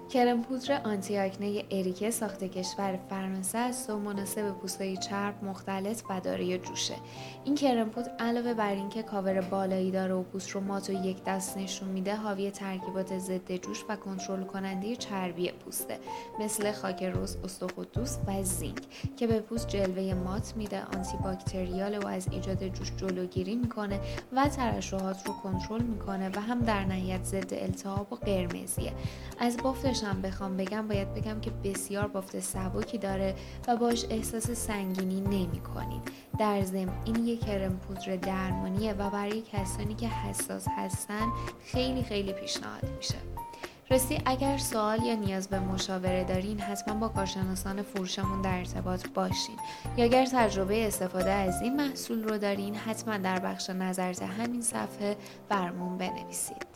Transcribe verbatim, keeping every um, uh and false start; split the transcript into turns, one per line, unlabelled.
کرم پودر آنتی آکنه اریکه ساخت کشور فرانسه است و مناسب پوستای چرب مختلط و دارای جوشه. این کرم پودر علاوه بر اینکه کاور بالایی داره و پوست رو مات و یک دست نشون میده، حاوی ترکیبات ضد جوش و کنترل کننده چربی پوسته، مثل خاک رز، استخوان‌دوست و زینک که به پوست جلوه مات میده، آنتی باکتریال و از ایجاد جوش جلوگیری میکنه و ترشحات رو کنترل میکنه و هم در نهایت ضد التهاب و قرمزیه. از بافتش هم بخوام بگم باید بگم که بسیار بافت سبکی داره و باش احساس سنگینی نمی کنید. در ضمن این یک کرم پودر درمانیه و برای کسانی که حساس هستن خیلی خیلی پیشنهاد میشه. راستی اگر سوال یا نیاز به مشاوره دارین حتما با کارشناسان فروشمون در ارتباط باشین، یا اگر تجربه استفاده از این محصول رو دارین حتما در بخش نظرات همین صفحه برامون بنویسید.